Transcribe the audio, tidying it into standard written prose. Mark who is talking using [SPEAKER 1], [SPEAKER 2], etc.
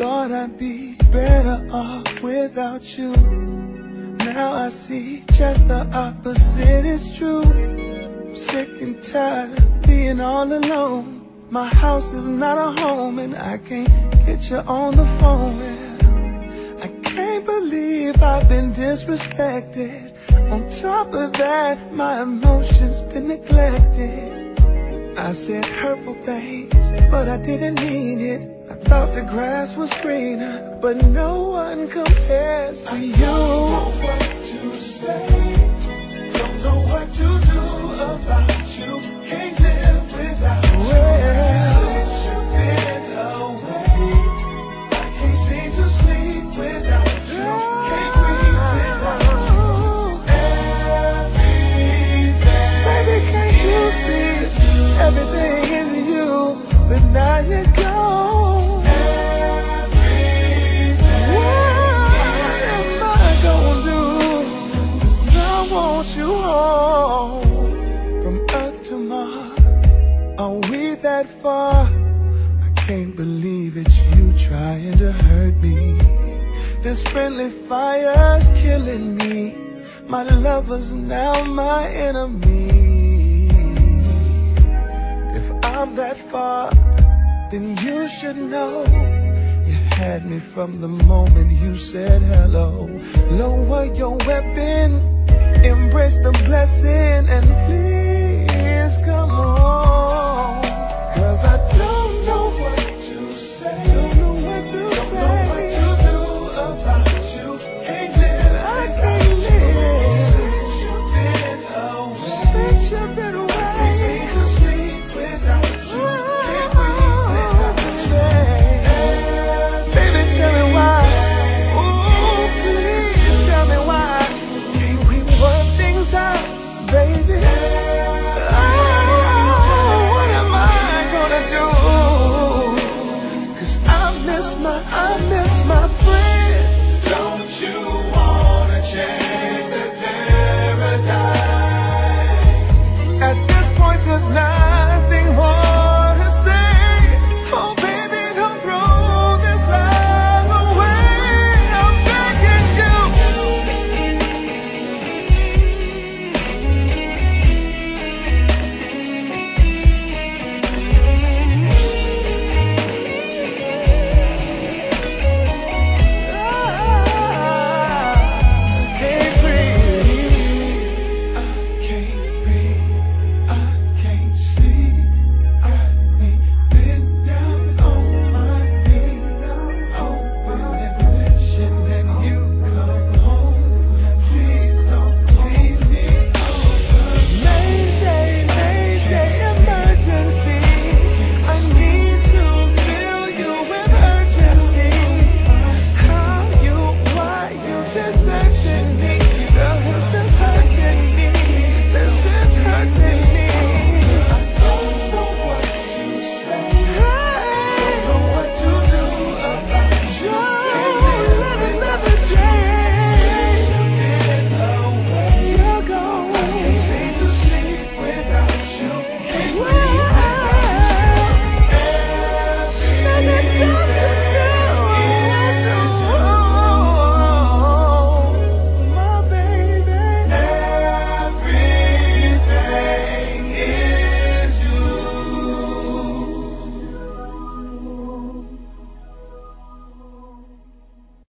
[SPEAKER 1] thought I'd be better off without you. Now I see just the opposite is true. I'm sick and tired of being all alone. My house is not a home and I can't get you on the phone. Well, I can't believe I've been disrespected. On top of that, my emotions been neglected. I said hurtful things, but I didn't mean it. I thought the grass was greener, but no one compares to you. Don't know what to say, don't know what to do about you. Can't live without you. Since you've been away, I can't seem to sleep without you. Can't breathe without you. Everything, baby, can't you see? Everything is you, but now you're gone. You home. From Earth to Mars, are we that far? I can't believe it's you trying to hurt me. This friendly fire's killing me. My lover's now my enemy. If I'm that far, then you should know. You had me from the moment you said hello. Lower your weapon, embrace the blessing, and please come on. Cause I don't know what to say, don't know what to say, don't know what to do about you. Can't live, I can't live. Since you've been away, since you've been away, I can't seem to sleep without you. Can't breathe without you. Baby, tell me why. Ooh, please tell me why. Baby, what am I gonna do? 'Cause I miss